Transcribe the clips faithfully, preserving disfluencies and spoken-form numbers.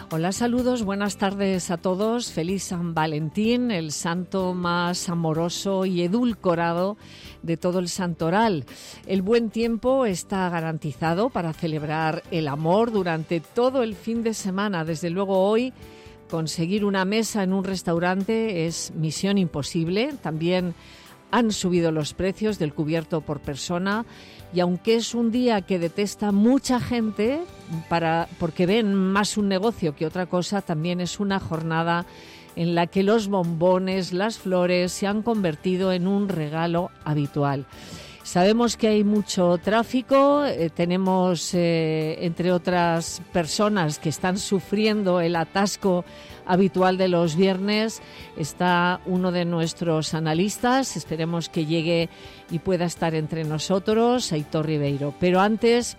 Hola, saludos, buenas tardes a todos. Feliz San Valentín, el santo más amoroso y edulcorado de todo el santoral. El buen tiempo está garantizado para celebrar el amor durante todo el fin de semana. Desde luego hoy conseguir una mesa en un restaurante es misión imposible. También han subido los precios del cubierto por persona y aunque es un día que detesta mucha gente para, porque ven más un negocio que otra cosa, también es una jornada en la que los bombones, las flores se han convertido en un regalo habitual. Sabemos que hay mucho tráfico, eh, tenemos eh, entre otras personas que están sufriendo el atasco habitual de los viernes. Está uno de nuestros analistas, esperemos que llegue y pueda estar entre nosotros, Aitor Ribeiro. Pero antes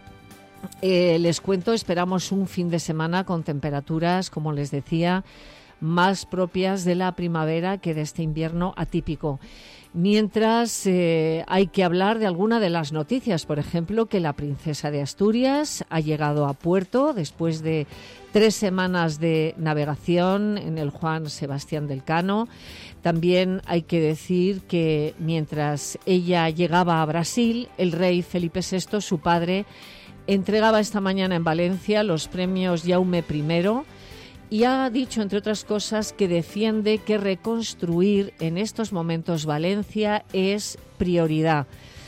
eh, les cuento, esperamos un fin de semana con temperaturas, como les decía, más propias de la primavera que de este invierno atípico. Mientras eh, hay que hablar de alguna de las noticias, por ejemplo, que la princesa de Asturias ha llegado a puerto después de tres semanas de navegación en el Juan Sebastián del Cano. También hay que decir que mientras ella llegaba a Brasil, el rey Felipe sexto, su padre, entregaba esta mañana en Valencia los premios Jaume primero, y ha dicho, entre otras cosas, que defiende que reconstruir en estos momentos Valencia es prioridad.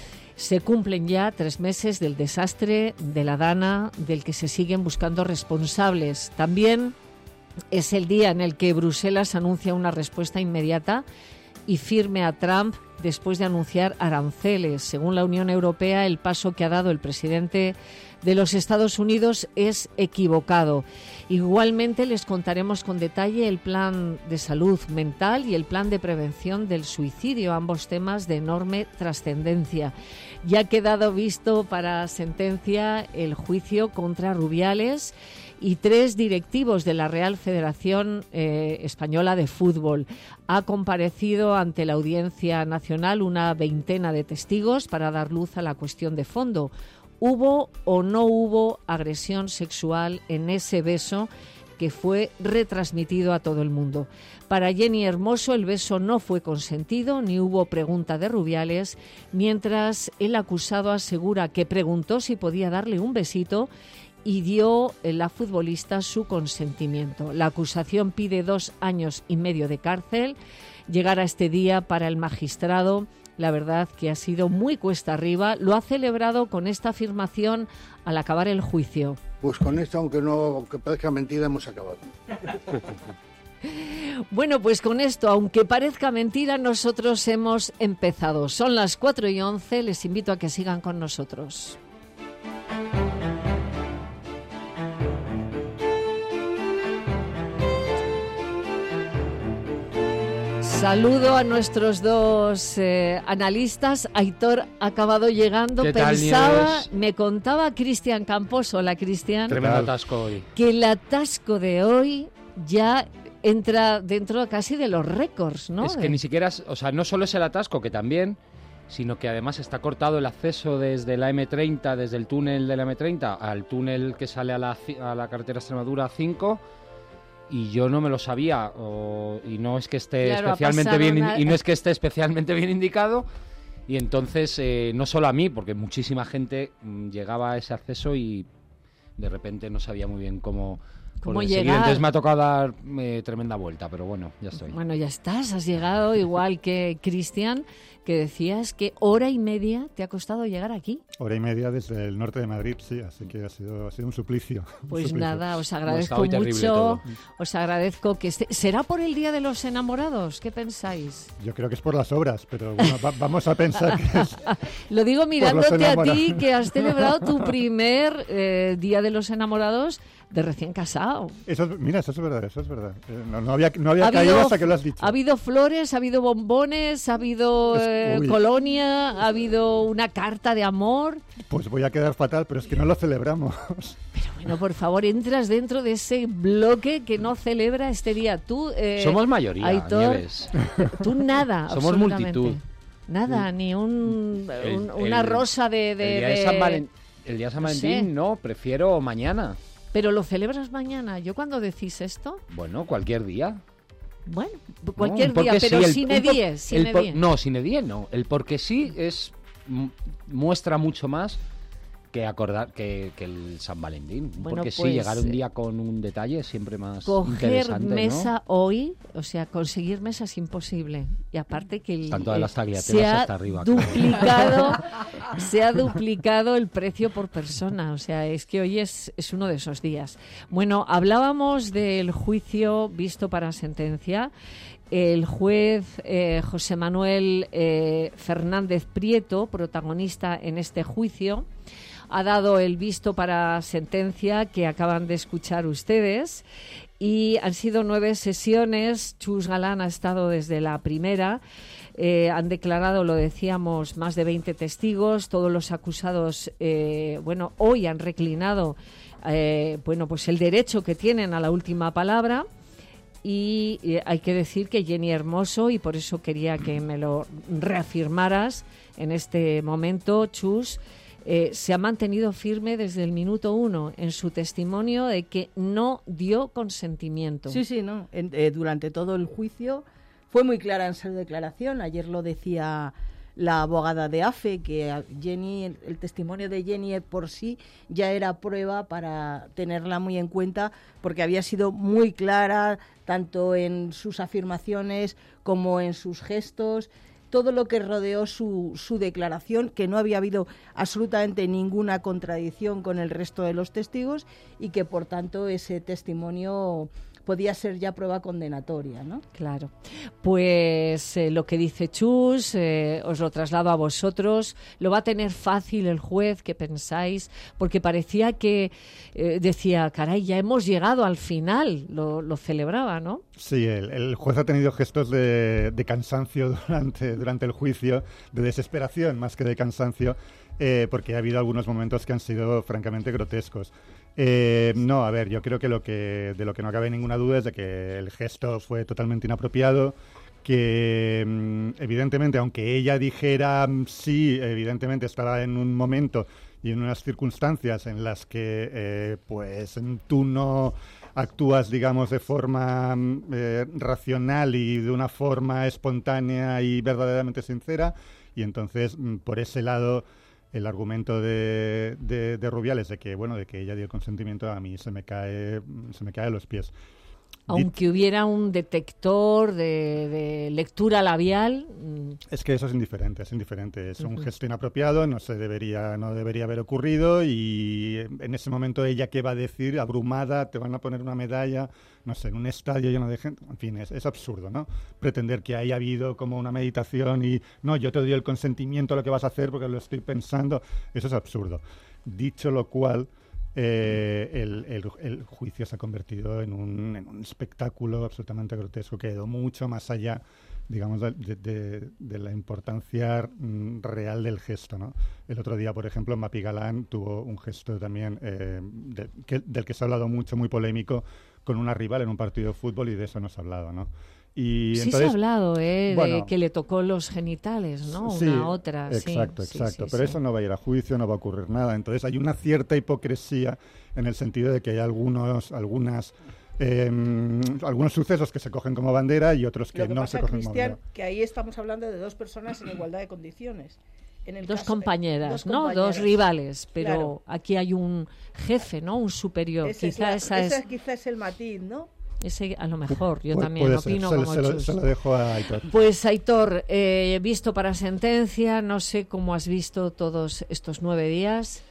Se cumplen ya tres meses del desastre de la Dana, del que se siguen buscando responsables. También es el día en el que Bruselas anuncia una respuesta inmediata y firme a Trump después de anunciar aranceles. Según la Unión Europea, el paso que ha dado el presidente de los Estados Unidos es equivocado. Igualmente les contaremos con detalle el plan de salud mental y el plan de prevención del suicidio, ambos temas de enorme trascendencia. Ya ha quedado visto para sentencia el juicio contra Rubiales y tres directivos de la Real Federación eh, Española de Fútbol. Ha comparecido ante la Audiencia Nacional una veintena de testigos para dar luz a la cuestión de fondo. ¿Hubo o no hubo agresión sexual en ese beso que fue retransmitido a todo el mundo? Para Jenny Hermoso el beso no fue consentido ni hubo pregunta de Rubiales, mientras el acusado asegura que preguntó si podía darle un besito y dio la futbolista su consentimiento. La acusación pide dos años y medio de cárcel. Llegar a este día para el magistrado, la verdad que ha sido muy cuesta arriba. Lo ha celebrado con esta afirmación al acabar el juicio. Pues con esto, aunque no, aunque parezca mentira, hemos acabado. Bueno, pues con esto, aunque parezca mentira, nosotros hemos empezado. Son las cuatro y once, les invito a que sigan con nosotros. Saludo a nuestros dos eh, analistas. Aitor ha acabado llegando. ¿Qué tal, Pensaba, Nieves? me contaba Cristian Campos, hola Cristian, Tremendo atasco hoy. que el atasco de hoy ya entra dentro casi de los récords, ¿no? Es que ni siquiera, es- o sea, no solo es el atasco, que también, sino que además está cortado el acceso desde la eme treinta, desde el túnel de la eme treinta al túnel que sale a la, ci- a la carretera Extremadura cinco. Y yo no me lo sabía, o- y no es que esté Claro, ha especialmente pasado bien, una- y no es que esté especialmente bien indicado. Y entonces, eh, no solo a mí, porque muchísima gente mm, llegaba a ese acceso y de repente no sabía muy bien cómo, ¿Cómo poder seguir. llegar? Entonces me ha tocado dar eh, tremenda vuelta, pero bueno, ya estoy. Bueno, ya estás, has llegado igual que Cristian, que decías que hora y media te ha costado llegar aquí. Hora y media desde el norte de Madrid, sí, así que ha sido, ha sido un suplicio. un Pues suplicio. nada, os está agradezco hoy terrible mucho, todo. os agradezco que esté... ¿Será por el Día de los Enamorados? ¿Qué pensáis? Yo creo que es por las obras, pero bueno, va- vamos a pensar que es... Lo digo mirándote a enamorados. ti, que has celebrado tu primer eh, Día de los Enamorados de recién casado. Eso, es- mira, eso es verdad, eso es verdad. Eh, no, no había, no había Ha caído habido, hasta que lo has dicho. ha habido flores, ha habido bombones, ha habido Es- eh, uy. colonia, ha habido una carta de amor. Pues voy a quedar fatal, pero es que no lo celebramos. Pero bueno, por favor, entras dentro de ese bloque que no celebra este día. Tú, eh, Somos mayoría, Aitor, Nieves. tú nada. Somos absolutamente. multitud. Nada, ni un, El- un- una el- rosa de... de- el día de de- San Valen- el día de San no Valentín, sé. no, prefiero mañana. ¿Pero lo celebras mañana? ¿Yo cuando decís esto? Bueno, cualquier día. Bueno, cualquier no, día, sí, pero el, sin por, edie, sin el por, edie. No, sin edie no. El porque sí es muestra mucho más que acordar que, que el San Valentín. Bueno, porque pues, sí, llegar un día con un detalle es siempre más coger interesante, mesa ¿no? hoy, o sea, conseguir mesa es imposible. Y aparte que el, Están todas las se tagliateras ha hasta arriba. duplicado, se ha duplicado el precio por persona. O sea, es que hoy es, es uno de esos días. Bueno, hablábamos del juicio visto para sentencia. El juez eh, José Manuel eh, Fernández Prieto, protagonista en este juicio, ha dado el visto para sentencia que acaban de escuchar ustedes y han sido nueve sesiones. Chus Galán ha estado desde la primera. Eh, han declarado, lo decíamos, más de veinte testigos. Todos los acusados, eh, bueno, hoy han reclinado, eh, bueno, pues el derecho que tienen a la última palabra. Y eh, hay que decir que Jenny Hermoso, y por eso quería que me lo reafirmaras en este momento, Chus, eh, se ha mantenido firme desde el minuto uno en su testimonio de que no dio consentimiento. Sí, sí, no. En, eh, durante todo el juicio fue muy clara en su declaración. Ayer lo decía la abogada de AFE, que Jenny, el, el testimonio de Jenny por sí ya era prueba para tenerla muy en cuenta, porque había sido muy clara tanto en sus afirmaciones como en sus gestos, todo lo que rodeó su, su declaración, que no había habido absolutamente ninguna contradicción con el resto de los testigos y que por tanto ese testimonio podía ser ya prueba condenatoria, ¿no? Claro. Pues eh, lo que dice Chus, eh, os lo traslado a vosotros. ¿Lo va a tener fácil el juez? ¿Qué pensáis? Porque parecía que eh, decía, caray, ya hemos llegado al final. Lo, lo celebraba, ¿no? Sí, el, el juez ha tenido gestos de, de cansancio durante, durante el juicio, de desesperación más que de cansancio, eh, porque ha habido algunos momentos que han sido francamente grotescos. Eh, no, a ver, yo creo que lo que de lo que no cabe ninguna duda es de que el gesto fue totalmente inapropiado, que mm, evidentemente, aunque ella dijera mm, sí, evidentemente estaba en un momento y en unas circunstancias en las que eh, pues tú no actúas, digamos, de forma eh, racional y de una forma espontánea y verdaderamente sincera, y entonces mm, por ese lado el argumento de, de, de Rubiales de que bueno de que ella dio el consentimiento a mí se me cae se me cae a los pies. Aunque hubiera un detector de, de lectura labial. Es que eso es indiferente, es indiferente. Es uh-huh. un gesto inapropiado, no se debería, no debería haber ocurrido, y en ese momento ella qué va a decir, abrumada, te van a poner una medalla, no sé, en un estadio lleno de gente. En fin, es, es absurdo, ¿no? Pretender que haya habido como una meditación y no, yo te doy el consentimiento a lo que vas a hacer porque lo estoy pensando. Eso es absurdo. Dicho lo cual, Eh, el, el, el juicio se ha convertido en un, en un espectáculo absolutamente grotesco que ha ido mucho más allá, digamos, de, de, de la importancia mm, real del gesto, ¿no? El otro día, por ejemplo, Mapi Galán tuvo un gesto también eh, de, que, del que se ha hablado mucho, muy polémico, con una rival en un partido de fútbol, y de eso no se ha hablado, ¿no? Y sí, entonces, se ha hablado, ¿eh? bueno, de que le tocó los genitales, ¿no? Sí, una otra. Exacto, sí, exacto. sí, Pero sí. eso no va a ir a juicio, no va a ocurrir nada. Entonces hay una cierta hipocresía en el sentido de que hay algunos, algunas, eh, algunos sucesos que se cogen como bandera y otros que, Lo que no pasa, se cogen Cristian, como bandera. que ahí estamos hablando de dos personas en igualdad de condiciones. En el Dos caso, compañeras, dos ¿no? compañeras. Dos rivales, pero Claro. aquí hay un jefe, ¿no? Un superior. Ese Quizá es esa la, ese es... quizá es el matiz, ¿no? Ese, a lo mejor, yo Pu- también puede ser. opino Se, como se lo, Chus. se lo dejo a Aitor. Pues Aitor, eh, visto para sentencia, no sé cómo has visto todos estos nueve días.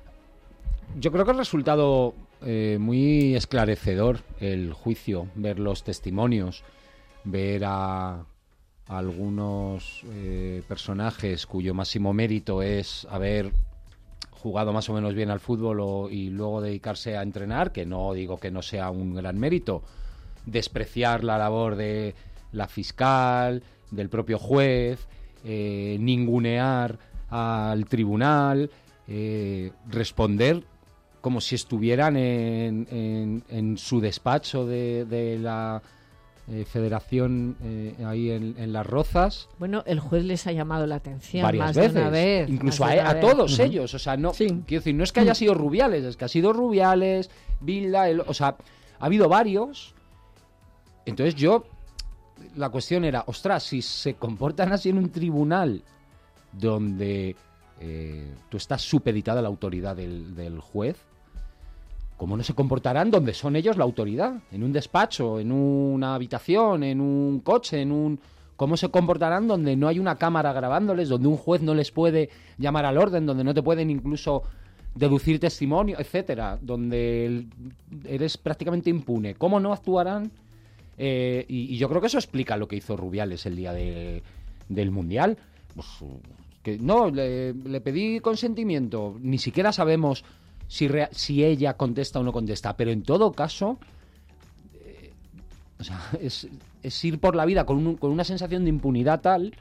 Yo creo que ha resultado eh, muy esclarecedor el juicio, ver los testimonios, ver a, a algunos eh, personajes cuyo máximo mérito es haber jugado más o menos bien al fútbol o, y luego dedicarse a entrenar, que no digo que no sea un gran mérito, despreciar la labor de la fiscal, del propio juez, eh, ningunear al tribunal, eh, responder como si estuvieran en, en, en su despacho de, de la eh, federación eh, ahí en, en Las Rozas. Bueno, el juez les ha llamado la atención Varias más veces, de una vez. incluso más a, de una a vez. todos Uh-huh. ellos, o sea, no, Sí. quiero decir, no es que haya sido Rubiales, es que ha sido Rubiales, Bilda, el, o sea, ha habido varios. Entonces yo, la cuestión era, ostras, si se comportan así en un tribunal donde eh, tú estás supeditado a la autoridad del, del juez, ¿cómo no se comportarán donde son ellos la autoridad? En un despacho, en una habitación, en un coche, en un... ¿Cómo se comportarán donde no hay una cámara grabándoles, donde un juez no les puede llamar al orden, donde no te pueden incluso deducir testimonio, etcétera, donde eres prácticamente impune? ¿Cómo no actuarán? Eh, y, y yo creo que eso explica lo que hizo Rubiales el día de, del Mundial. Pues, que no, le, le pedí consentimiento. Ni siquiera sabemos si, rea, si ella contesta o no contesta, pero en todo caso, eh, o sea, es, es ir por la vida con, un, con una sensación de impunidad tal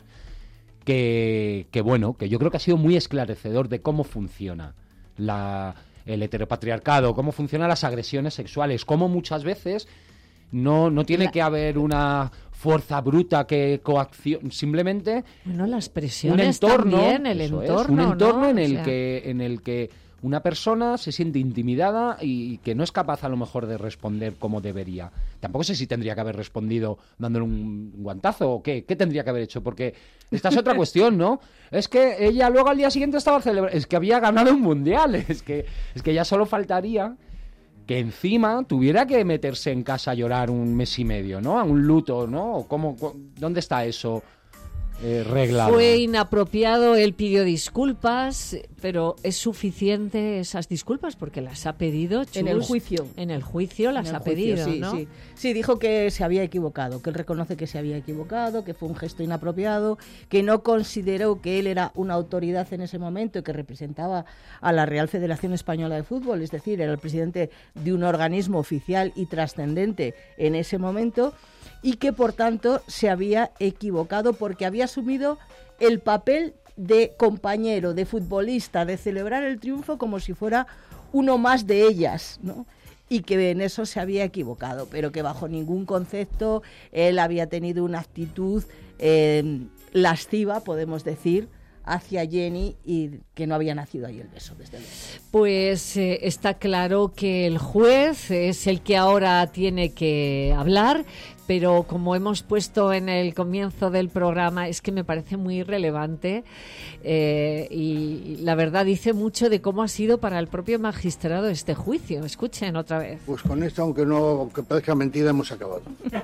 que, que, bueno, que yo creo que ha sido muy esclarecedor de cómo funciona la, el heteropatriarcado, cómo funcionan las agresiones sexuales, cómo muchas veces no, no tiene la... que haber una fuerza bruta que coaccione, simplemente bueno, las presiones un entorno, también, el entorno, es, un entorno ¿no? en el o sea... que en el que una persona se siente intimidada y que no es capaz a lo mejor de responder como debería. Tampoco sé si tendría que haber respondido dándole un guantazo o qué, qué tendría que haber hecho, porque esta es otra cuestión, ¿no? Es que ella luego al día siguiente estaba celebrando, es que había ganado un mundial, es que, es que ya solo faltaría que encima tuviera que meterse en casa a llorar un mes y medio, ¿no? A un luto, ¿no? ¿Cómo, ¿Dónde está eso? Eh, reglado. Fue inapropiado, él pidió disculpas, pero ¿es suficiente esas disculpas? Porque las ha pedido, Chus, en el juicio. En el juicio las el ha juicio, pedido, sí, ¿no? Sí. sí, dijo que se había equivocado, que él reconoce que se había equivocado, que fue un gesto inapropiado, que no consideró que él era una autoridad en ese momento y que representaba a la Real Federación Española de Fútbol, es decir, era el presidente de un organismo oficial y trascendente en ese momento, y que por tanto se había equivocado porque había asumido el papel de compañero, de futbolista, de celebrar el triunfo como si fuera uno más de ellas, ¿no? Y que en eso se había equivocado, pero que bajo ningún concepto él había tenido una actitud eh, lasciva, podemos decir, hacia Jenny, y que no había nacido ahí el beso, desde luego. Pues eh, está claro que el juez es el que ahora tiene que hablar, pero como hemos puesto en el comienzo del programa, es que me parece muy relevante eh, y la verdad dice mucho de cómo ha sido para el propio magistrado este juicio. Escuchen otra vez. Pues con esto, aunque no aunque parezca mentira, hemos acabado.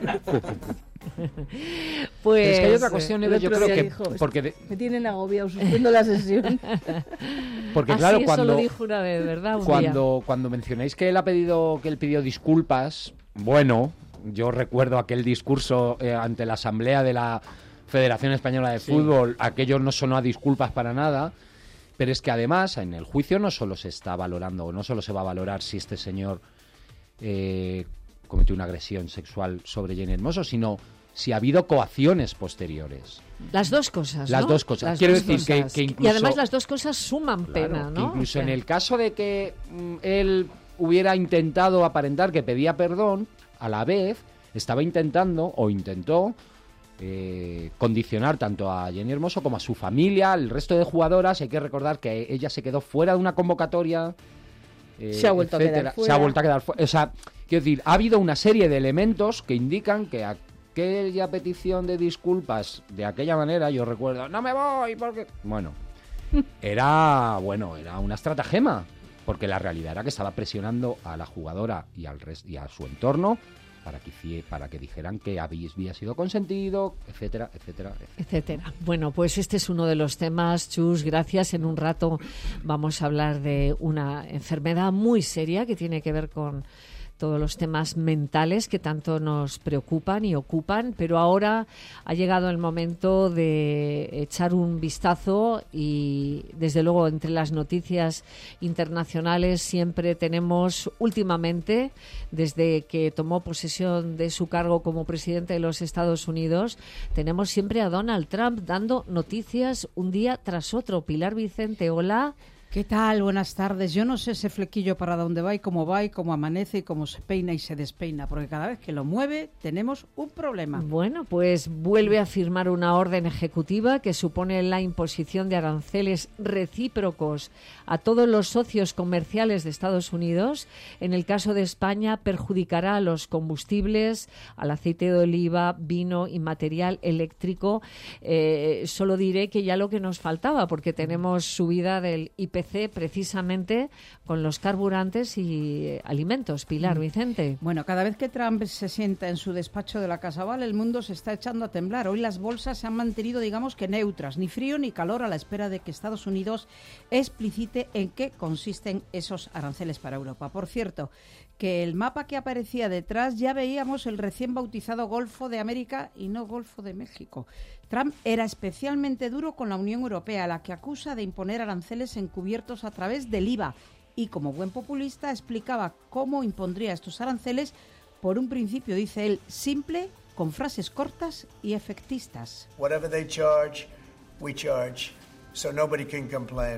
Pues es que hay otra cuestión, Eva, yo creo que dijo, porque de... me tienen agobiado, suspendo la sesión. Porque así claro, eso cuando lo dijo una vez, ¿verdad? Un cuando día. cuando mencionáis que él ha pedido que él pidió disculpas, bueno, yo recuerdo aquel discurso eh, ante la asamblea de la Federación Española de sí. Fútbol, aquello no sonó a disculpas para nada, pero es que además en el juicio no solo se está valorando, no solo se va a valorar si este señor eh, cometió una agresión sexual sobre Jenny Hermoso, sino si ha habido coacciones posteriores. Las dos cosas, Las ¿no? dos cosas. Las Quiero dos decir cosas. Que, que incluso... Y además las dos cosas suman claro, pena, ¿no? Incluso o sea... en el caso de que mm, él hubiera intentado aparentar que pedía perdón, a la vez estaba intentando, o intentó, eh, condicionar tanto a Jenny Hermoso como a su familia, al resto de jugadoras. Hay que recordar que ella se quedó fuera de una convocatoria. Eh, se ha vuelto etcétera. a quedar fuera. Se ha vuelto a quedar fuera. O sea, quiero decir, ha habido una serie de elementos que indican que aquella petición de disculpas de aquella manera, yo recuerdo, no me voy porque... Bueno, era, bueno, era una estratagema, porque la realidad era que estaba presionando a la jugadora y, al res- y a su entorno para que, para que dijeran que había, había sido consentido, etcétera, etcétera, etcétera. Etcétera. Bueno, pues este es uno de los temas, Chus, gracias. En un rato vamos a hablar de una enfermedad muy seria que tiene que ver con todos los temas mentales que tanto nos preocupan y ocupan, pero ahora ha llegado el momento de echar un vistazo y, desde luego, entre las noticias internacionales siempre tenemos, últimamente, desde que tomó posesión de su cargo como presidente de los Estados Unidos, tenemos siempre a Donald Trump dando noticias un día tras otro. Pilar Vicente, hola. ¿Qué tal? Buenas tardes. Yo no sé ese flequillo para dónde va y cómo va y cómo amanece y cómo se peina y se despeina, porque cada vez que lo mueve tenemos un problema. Bueno, pues vuelve a firmar una orden ejecutiva que supone la imposición de aranceles recíprocos a todos los socios comerciales de Estados Unidos. En el caso de España, perjudicará a los combustibles, al aceite de oliva, vino y material eléctrico. Eh, solo diré que ya lo que nos faltaba, porque tenemos subida del I P C precisamente con los carburantes y eh, alimentos. Pilar, Vicente. Bueno, cada vez que Trump se sienta en su despacho de la Casa Oval, el mundo se está echando a temblar. Hoy las bolsas se han mantenido, digamos que neutras, ni frío ni calor, a la espera de que Estados Unidos explicite en qué consisten esos aranceles para Europa. Por cierto, que el mapa que aparecía detrás ya veíamos el recién bautizado Golfo de América y no Golfo de México. Trump era especialmente duro con la Unión Europea, a la que acusa de imponer aranceles encubiertos a través del I V A, y como buen populista explicaba cómo impondría estos aranceles por un principio, dice él, simple, con frases cortas y efectistas. Whatever they charge, we charge, so nobody can complain.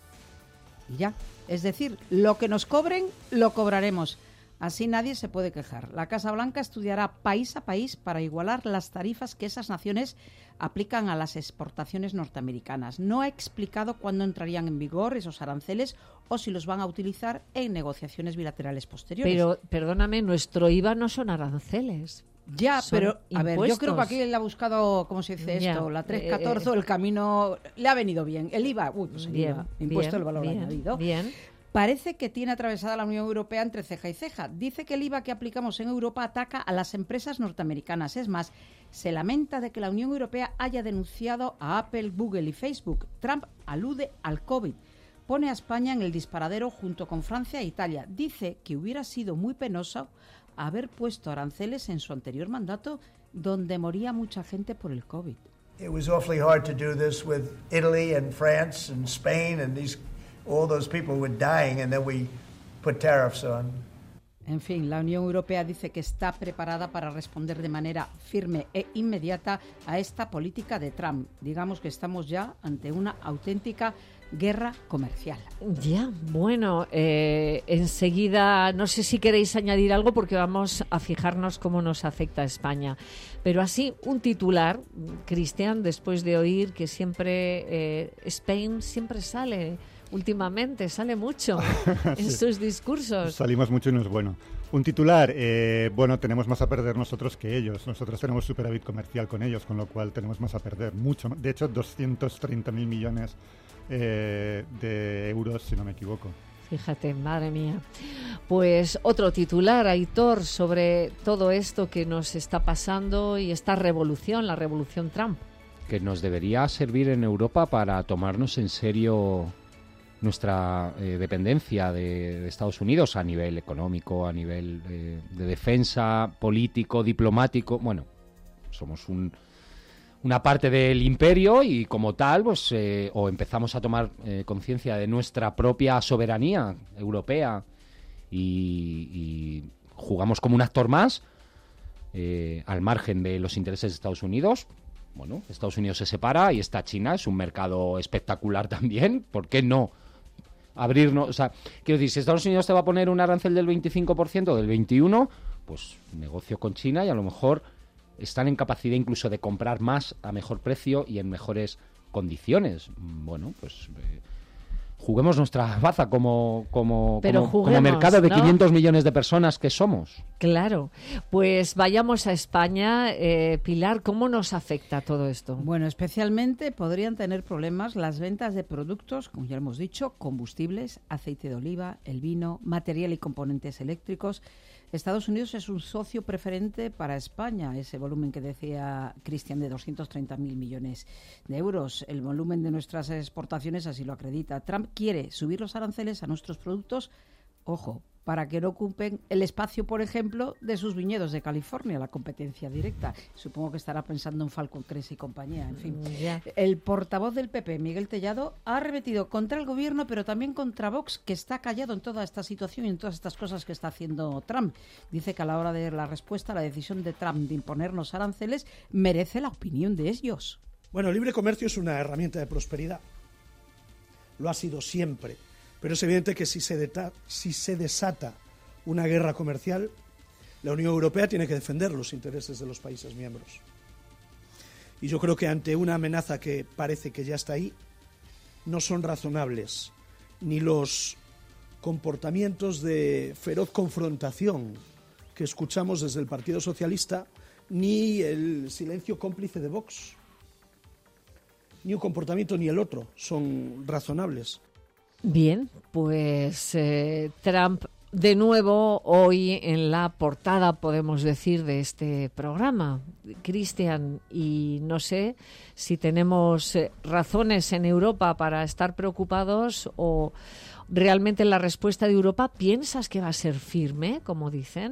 Y ya, es decir, lo que nos cobren, lo cobraremos. Así nadie se puede quejar. La Casa Blanca estudiará país a país para igualar las tarifas que esas naciones aplican a las exportaciones norteamericanas. No ha explicado cuándo entrarían en vigor esos aranceles o si los van a utilizar en negociaciones bilaterales posteriores. Pero, perdóname, nuestro I V A no son aranceles. Ya, son pero, a ver, impuestos. yo creo que aquí él ha buscado, ¿cómo se dice Ya, esto? La tres eh, catorce, el camino le ha venido bien. El I V A, uy, pues el bien, I V A, impuesto bien, del valor bien, añadido. Bien. Parece que tiene atravesada la Unión Europea entre ceja y ceja. Dice que el I V A que aplicamos en Europa ataca a las empresas norteamericanas. Es más, se lamenta de que la Unión Europea haya denunciado a Apple, Google y Facebook. Trump alude al COVID. Pone a España en el disparadero junto con Francia e Italia. Dice que hubiera sido muy penoso haber puesto aranceles en su anterior mandato, donde moría mucha gente por el COVID. It was awfully hard to do this with Italy and France and Spain and these all those people were dying and then we put tariffs on. En fin, la Unión Europea dice que está preparada para responder de manera firme e inmediata a esta política de Trump. Digamos que estamos ya ante una auténtica guerra comercial. Ya, bueno, eh, enseguida, no sé si queréis añadir algo porque vamos a fijarnos cómo nos afecta a España. Pero así, un titular, Cristian, después de oír que siempre eh, Spain siempre sale... Últimamente sale mucho en sí. sus discursos. Salimos mucho y no es bueno. Un titular, eh, bueno, tenemos más a perder nosotros que ellos. Nosotros tenemos superávit comercial con ellos, con lo cual tenemos más a perder, mucho. De hecho, doscientos treinta mil millones eh, de euros, si no me equivoco. Fíjate, madre mía. Pues otro titular, Aitor, sobre todo esto que nos está pasando y esta revolución, la revolución Trump. Que nos debería servir en Europa para tomarnos en serio nuestra eh, dependencia de, de Estados Unidos a nivel económico, a nivel eh, de defensa, político, diplomático. Bueno, somos un, una parte del imperio y como tal, pues eh, o empezamos a tomar eh, conciencia de nuestra propia soberanía europea y, y jugamos como un actor más eh, al margen de los intereses de Estados Unidos. Bueno, Estados Unidos se separa y está China, es un mercado espectacular también. ¿Por qué no abrirnos? O sea, quiero decir, si Estados Unidos te va a poner un arancel del veinticinco por ciento, del veintiuno por ciento, pues negocio con China y a lo mejor están en capacidad incluso de comprar más a mejor precio y en mejores condiciones. Bueno, pues... Eh, juguemos nuestra baza como, como, Pero como, juguemos, como mercado de ¿no? quinientos millones de personas que somos. Claro. Pues vayamos a España. Eh, Pilar, ¿cómo nos afecta todo esto? Bueno, especialmente podrían tener problemas las ventas de productos, como ya hemos dicho, combustibles, aceite de oliva, el vino, material y componentes eléctricos. Estados Unidos es un socio preferente para España, ese volumen que decía Cristian de doscientos treinta mil millones de euros. El volumen de nuestras exportaciones así lo acredita. Trump quiere subir los aranceles a nuestros productos, ojo, para que no ocupen el espacio, por ejemplo, de sus viñedos de California, la competencia directa. Supongo que estará pensando en Falcon Crest y compañía. En fin, Ya. el portavoz del P P, Miguel Tellado, ha arremetido contra el gobierno, pero también contra Vox, que está callado en toda esta situación y en todas estas cosas que está haciendo Trump. Dice que a la hora de la respuesta, la decisión de Trump de imponernos aranceles merece la opinión de ellos. Bueno, el libre comercio es una herramienta de prosperidad. lo ha sido siempre. Pero es evidente que si se, deta- si se desata una guerra comercial, la Unión Europea tiene que defender los intereses de los países miembros. Y yo creo que ante una amenaza que parece que ya está ahí, no son razonables ni los comportamientos de feroz confrontación que escuchamos desde el Partido Socialista, ni el silencio cómplice de Vox. Ni un comportamiento ni el otro son razonables. Bien, pues eh, Trump de nuevo hoy en la portada, podemos decir, de este programa. Cristian, y no sé si tenemos eh, razones en Europa para estar preocupados o realmente la respuesta de Europa, ¿piensas que va a ser firme, como dicen?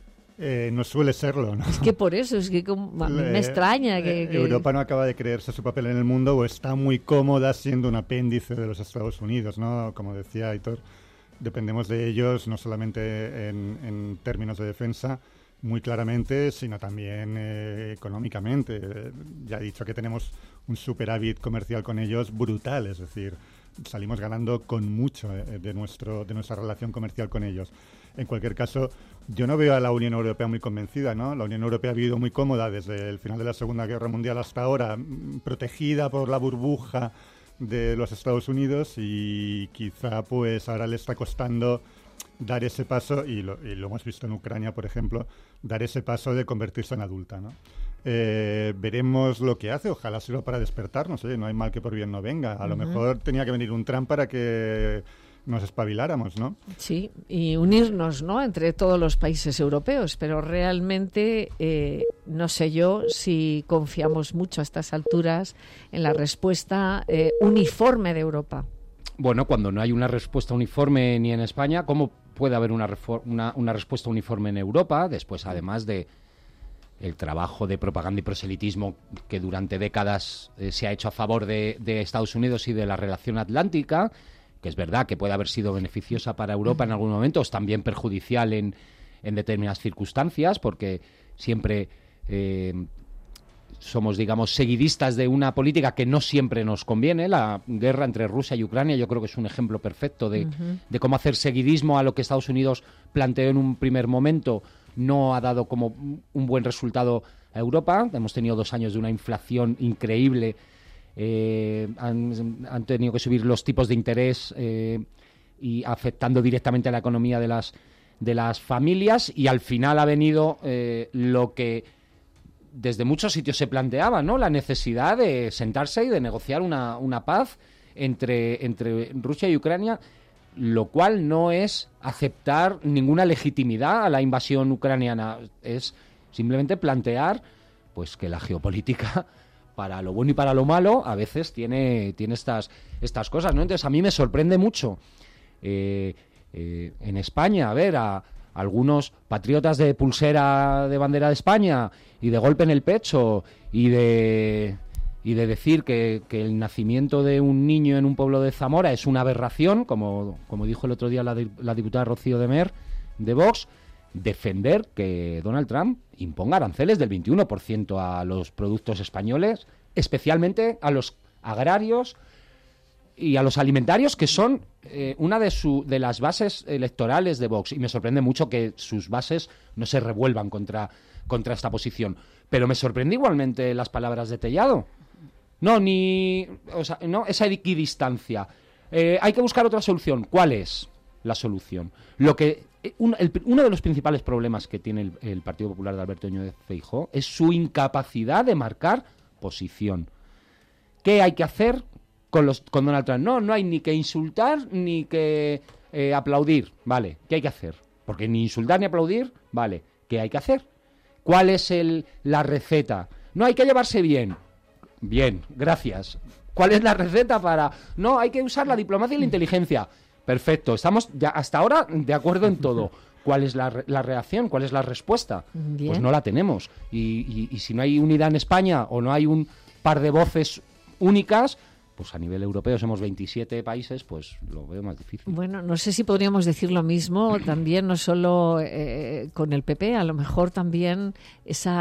Eh, no suele serlo, ¿no? Es que por eso, es que como, a mí me Eh, extraña que, que... Europa no acaba de creerse su papel en el mundo o está muy cómoda siendo un apéndice de los Estados Unidos, ¿no? Como decía Aitor, dependemos de ellos no solamente en, en términos de defensa, muy claramente, sino también eh, económicamente. Eh, ya he dicho que tenemos un superávit comercial con ellos brutal, es decir, salimos ganando con mucho eh, de, nuestro, de nuestra relación comercial con ellos. En cualquier caso, yo no veo a la Unión Europea muy convencida, ¿no? La Unión Europea ha vivido muy cómoda desde el final de la Segunda Guerra Mundial hasta ahora, protegida por la burbuja de los Estados Unidos, y quizá pues ahora le está costando dar ese paso, y lo, y lo hemos visto en Ucrania, por ejemplo, dar ese paso de convertirse en adulta, ¿no? Eh, veremos lo que hace, ojalá sirva para despertarnos, ¿eh? No hay mal que por bien no venga. A uh-huh. lo mejor tenía que venir un Trump para que nos espabiláramos, ¿no? Sí, y unirnos, ¿no?, entre todos los países europeos, pero realmente eh, no sé yo si confiamos mucho a estas alturas en la respuesta eh, uniforme de Europa. Bueno, cuando no hay una respuesta uniforme ni en España, ¿cómo puede haber una, refor- una, una respuesta uniforme en Europa? Después, además de el trabajo de propaganda y proselitismo que durante décadas eh, se ha hecho a favor de, de Estados Unidos y de la relación atlántica, que es verdad que puede haber sido beneficiosa para Europa en algunos momentos, también perjudicial en, en determinadas circunstancias, porque siempre eh, somos, digamos, seguidistas de una política que no siempre nos conviene. La guerra entre Rusia y Ucrania yo creo que es un ejemplo perfecto de, uh-huh. de cómo hacer seguidismo a lo que Estados Unidos planteó en un primer momento no ha dado como un buen resultado a Europa. Hemos tenido dos años de una inflación increíble. Eh, han, han tenido que subir los tipos de interés eh, y afectando directamente a la economía de las de las familias, y al final ha venido eh, lo que desde muchos sitios se planteaba, ¿no? La necesidad de sentarse y de negociar una, una paz entre, entre Rusia y Ucrania, lo cual no es aceptar ninguna legitimidad a la invasión ucraniana, es simplemente plantear pues que la geopolítica, para lo bueno y para lo malo, a veces tiene, tiene estas, estas cosas, ¿no? Entonces a mí me sorprende mucho eh, eh, en España a ver a, a algunos patriotas de pulsera de bandera de España y de golpe en el pecho y de y de decir que, que el nacimiento de un niño en un pueblo de Zamora es una aberración, como, como dijo el otro día la, la diputada Rocío de Mer de Vox, defender que Donald Trump imponga aranceles del veintiuno por ciento a los productos españoles, especialmente a los agrarios y a los alimentarios, que son eh, una de, su, de las bases electorales de Vox. Y me sorprende mucho que sus bases no se revuelvan contra, contra esta posición. Pero me sorprende igualmente las palabras de Tellado. No, ni... O sea, no, esa equidistancia. Eh, hay que buscar otra solución. ¿Cuál es la solución? Lo que... Un, el, uno de los principales problemas que tiene el, el Partido Popular de Alberto Núñez Feijóo es su incapacidad de marcar posición. ¿Qué hay que hacer con, los, con Donald Trump? No, no hay ni que insultar ni que eh, aplaudir. Vale, ¿qué hay que hacer? Porque ni insultar ni aplaudir, vale. ¿Qué hay que hacer? ¿Cuál es el, la receta? No, hay que llevarse bien. Bien, gracias. ¿Cuál es la receta para...? No, hay que usar la diplomacia y la inteligencia. Perfecto, estamos ya hasta ahora de acuerdo en todo. ¿Cuál es la, la reacción? ¿Cuál es la respuesta? Bien. Pues no la tenemos. Y, y, y si no hay unidad en España o no hay un par de voces únicas, pues a nivel europeo somos veintisiete países, pues lo veo más difícil. Bueno, no sé si podríamos decir lo mismo también, no solo eh, con el P P, a lo mejor también esa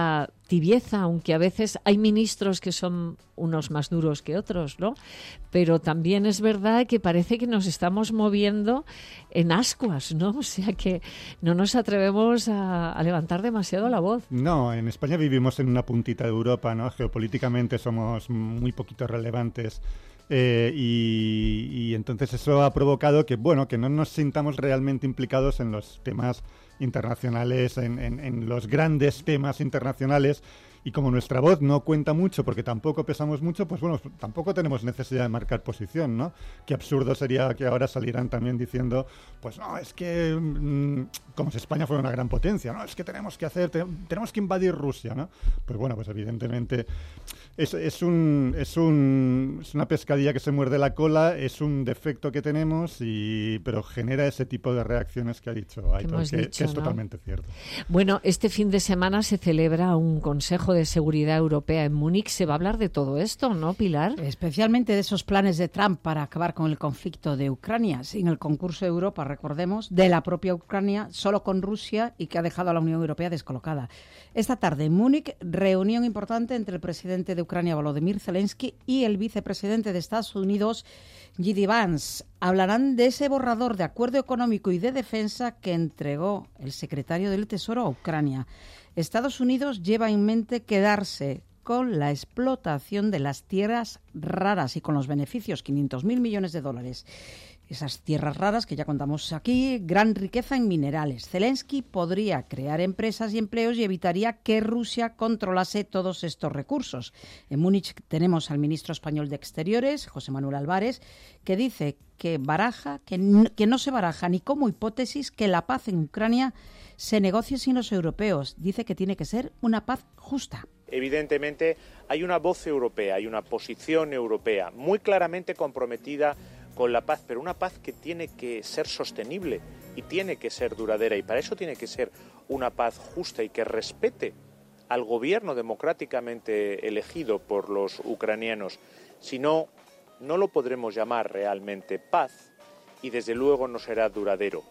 tibieza, aunque a veces hay ministros que son unos más duros que otros, ¿no? Pero también es verdad que parece que nos estamos moviendo en ascuas, ¿no? O sea que no nos atrevemos a, a levantar demasiado la voz. No, en España vivimos en una puntita de Europa, ¿no? Geopolíticamente somos muy poquito relevantes. Eh, y, y entonces eso ha provocado que, bueno, que no nos sintamos realmente implicados en los temas internacionales, en, en, en los grandes temas internacionales, y como nuestra voz no cuenta mucho porque tampoco pesamos mucho, pues bueno, tampoco tenemos necesidad de marcar posición, ¿no? Qué absurdo sería que ahora salieran también diciendo, pues no, es que mmm, como si España fuera una gran potencia, ¿no? Es que tenemos que hacer, te, tenemos que invadir Rusia, ¿no? Pues bueno, pues evidentemente es, es, un, es, un, es una pescadilla que se muerde la cola, es un defecto que tenemos, y pero genera ese tipo de reacciones que ha dicho Aitor, que, dicho, que es ¿no? totalmente cierto. Bueno, este fin de semana se celebra un Consejo de Seguridad Europea en Múnich. Se va a hablar de todo esto, ¿no, Pilar? Especialmente de esos planes de Trump para acabar con el conflicto de Ucrania, sin el concurso de Europa, recordemos, de la propia Ucrania, solo con Rusia, y que ha dejado a la Unión Europea descolocada. Esta tarde en Múnich, reunión importante entre el presidente de Ucrania, Volodymyr Zelensky, y el vicepresidente de Estados Unidos, J D Vance. Hablarán de ese borrador de acuerdo económico y de defensa que entregó el secretario del Tesoro a Ucrania. Estados Unidos lleva en mente quedarse con la explotación de las tierras raras y con los beneficios, quinientos mil millones de dólares. Esas tierras raras que ya contamos aquí, gran riqueza en minerales. Zelensky podría crear empresas y empleos y evitaría que Rusia controlase todos estos recursos. En Múnich tenemos al ministro español de Exteriores, José Manuel Álvarez, que dice que baraja, que no, que no se baraja ni como hipótesis que la paz en Ucrania se negocie sin los europeos. Dice que tiene que ser una paz justa. Evidentemente hay una voz europea, hay una posición europea muy claramente comprometida con la paz, pero una paz que tiene que ser sostenible y tiene que ser duradera, y para eso tiene que ser una paz justa y que respete al gobierno democráticamente elegido por los ucranianos. Si no, no lo podremos llamar realmente paz, y desde luego no será duradero.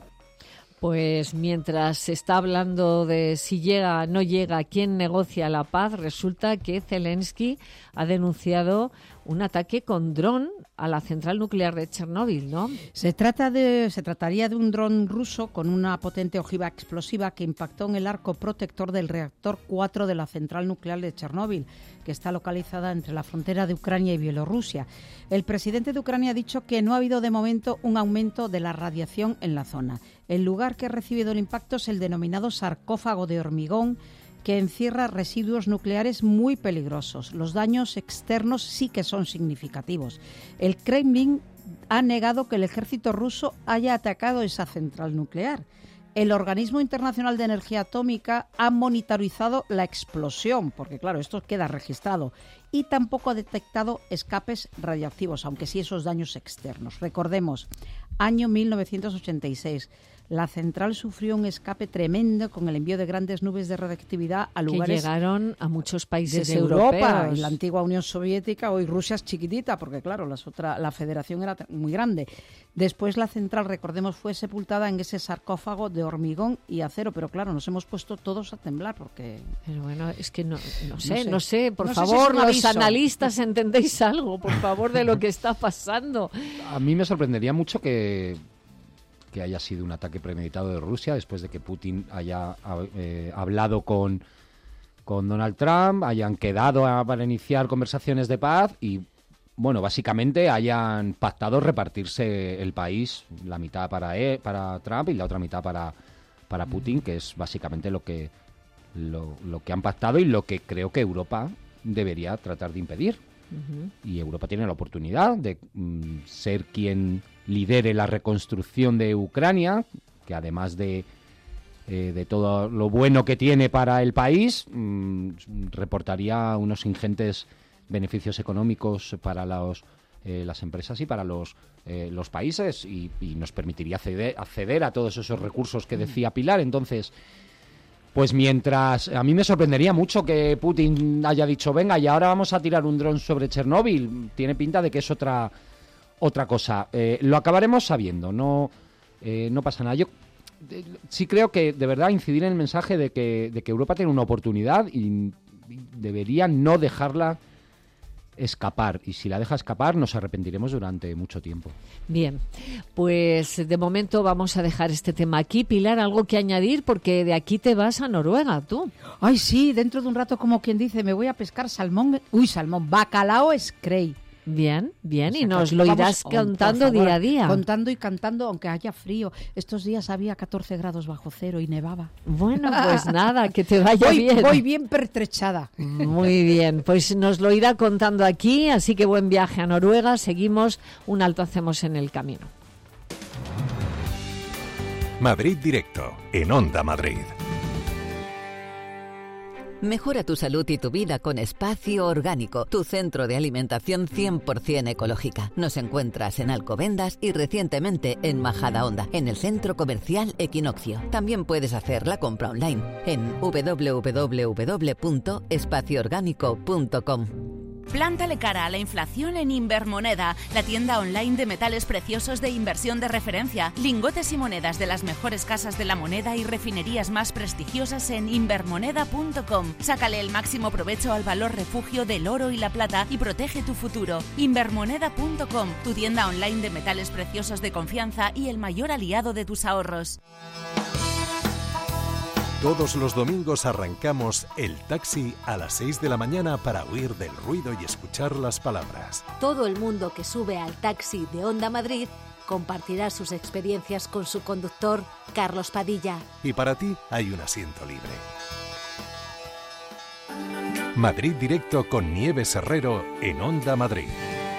Pues mientras se está hablando de si llega o no llega, quién negocia la paz, resulta que Zelensky ha denunciado un ataque con dron a la central nuclear de Chernóbil, ¿no? Se trata de, se trataría de un dron ruso con una potente ojiva explosiva que impactó en el arco protector del reactor cuatro de la central nuclear de Chernóbil, que está localizada entre la frontera de Ucrania y Bielorrusia. El presidente de Ucrania ha dicho que no ha habido de momento un aumento de la radiación en la zona. El lugar que ha recibido el impacto es el denominado sarcófago de hormigón, que encierra residuos nucleares muy peligrosos. Los daños externos sí que son significativos. El Kremlin ha negado que el ejército ruso haya atacado esa central nuclear. El Organismo Internacional de Energía Atómica ha monitorizado la explosión, porque claro, esto queda registrado, y tampoco ha detectado escapes radiactivos, aunque sí esos daños externos. Recordemos, año mil novecientos ochenta y seis, la central sufrió un escape tremendo con el envío de grandes nubes de radiactividad a lugares que llegaron a muchos países desde europeos. Europa, en la antigua Unión Soviética. Hoy Rusia es chiquitita, porque claro, las otra, la federación era muy grande. Después la central, recordemos, fue sepultada en ese sarcófago de hormigón y acero, pero claro, nos hemos puesto todos a temblar porque... Pero bueno, es que no, no sé, no sé, no sé, por no sé si favor, es un los aviso. analistas, ¿entendéis algo, por favor, de lo que está pasando? A mí me sorprendería mucho que... que haya sido un ataque premeditado de Rusia después de que Putin haya eh, hablado con, con Donald Trump, hayan quedado a, para iniciar conversaciones de paz y, bueno, básicamente hayan pactado repartirse el país, la mitad para, él, para Trump y la otra mitad para, para Putin, que es básicamente lo que, lo, lo que han pactado y lo que creo que Europa debería tratar de impedir. Uh-huh. Y Europa tiene la oportunidad de mm, ser quien lidere la reconstrucción de Ucrania, que además de, eh, de todo lo bueno que tiene para el país, mmm, reportaría unos ingentes beneficios económicos para los, eh, las empresas y para los, eh, los países y, y nos permitiría acceder, acceder a todos esos recursos que decía Pilar. Entonces, pues mientras... A mí me sorprendería mucho que Putin haya dicho, venga, y ahora vamos a tirar un dron sobre Chernóbil. Tiene pinta de que es otra... Otra cosa, eh, lo acabaremos sabiendo, no, eh, no pasa nada. Yo eh, sí creo que de verdad incidir en el mensaje de que, de que Europa tiene una oportunidad y debería no dejarla escapar, y si la deja escapar nos arrepentiremos durante mucho tiempo. Bien, pues de momento vamos a dejar este tema aquí. Pilar, ¿algo que añadir? Porque de aquí te vas a Noruega, tú. Ay, sí, dentro de un rato, como quien dice, me voy a pescar salmón, uy, salmón, bacalao Scray. Bien, bien, O sea, y nos que lo vamos, irás oh, contando por favor, día a día. Contando y cantando, aunque haya frío. Estos días había catorce grados bajo cero y nevaba. Bueno, pues nada, que te vaya voy, bien. Voy bien pertrechada. Muy bien, pues nos lo irá contando aquí, así que buen viaje a Noruega. Seguimos, un alto hacemos en el camino. Madrid Directo, en Onda Madrid. Mejora tu salud y tu vida con Espacio Orgánico, tu centro de alimentación cien por ciento ecológica. Nos encuentras en Alcobendas y recientemente en Majadahonda, en el centro comercial Equinoccio. También puedes hacer la compra online en doble u doble u doble u punto espacio orgánico punto com. Plántale cara a la inflación en Invermoneda, la tienda online de metales preciosos de inversión de referencia. Lingotes y monedas de las mejores casas de la moneda y refinerías más prestigiosas en invermoneda punto com. Sácale el máximo provecho al valor refugio del oro y la plata y protege tu futuro. Invermoneda punto com, tu tienda online de metales preciosos de confianza y el mayor aliado de tus ahorros. Todos los domingos arrancamos el taxi a las seis de la mañana para huir del ruido y escuchar las palabras. Todo el mundo que sube al taxi de Onda Madrid compartirá sus experiencias con su conductor, Carlos Padilla. Y para ti hay un asiento libre. Madrid Directo con Nieves Herrero en Onda Madrid.